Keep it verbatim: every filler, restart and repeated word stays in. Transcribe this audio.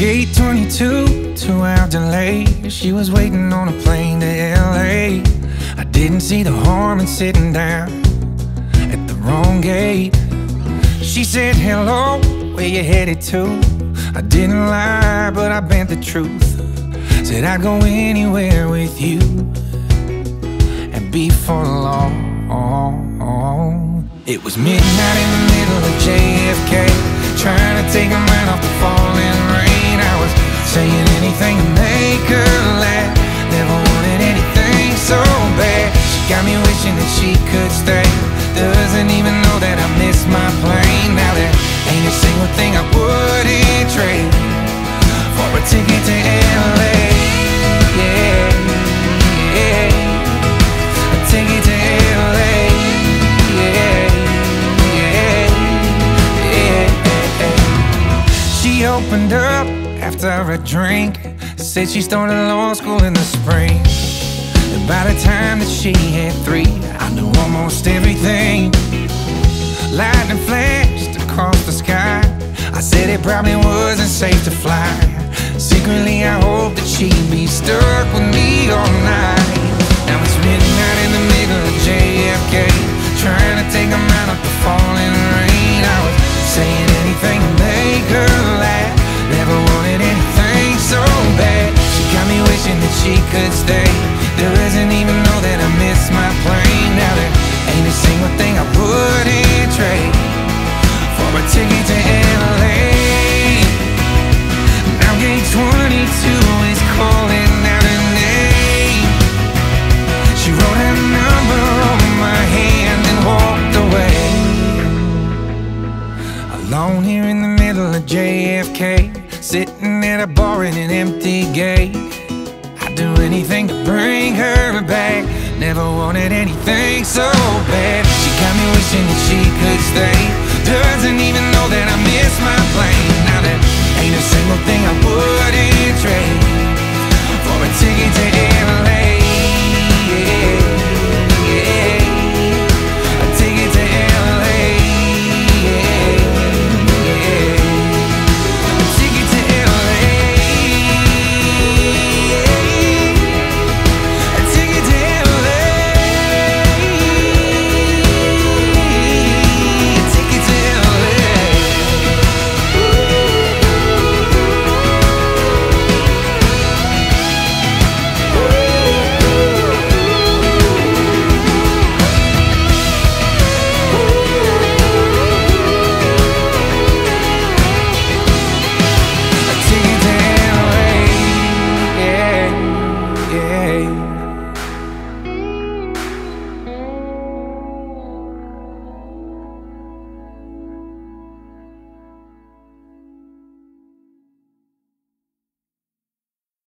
Gate twenty-two, two-hour delay. She was waiting on a plane to L A. I didn't see the harm in sitting down at the wrong gate. She said, hello, where you headed to? I didn't lie, but I bent the truth. Said I'd go anywhere with you and be for long. It was midnight in the middle of J F K, trying to take her mind off the falling rain. I was saying anything to make her laugh, never wanted anything so bad. She got me wishing that she could stay, doesn't even know that I missed my plane. Now there ain't a single thing I wouldn't trade for a ticket to L A. Yeah, yeah, a ticket to L A. Yeah, yeah, yeah. She opened up after a drink, said she started law school in the spring. And by the time that she had three, I knew almost everything. Lightning flashed across the sky. I said it probably wasn't safe to fly. Secretly I hoped that she'd be stuck with me all night. Now it's midnight in the middle of J F K, trying to take her mind off the falling rain. I was saying anything to make her laugh, never wanted anything so bad. She got me wishing that she could stay, doesn't even know that I missed my plane. Now there ain't a single thing I wouldn't trade for a ticket to L A. Now gate twenty-two is calling out her name. She wrote her number on my hand and walked away. Alone here in the middle of J F K, sitting at a bar in an empty gate. I'd do anything to bring her back, never wanted anything so bad. She got me wishing that she could stay, doesn't even know that I missed my plane. Now there ain't a single thing I wouldn't trade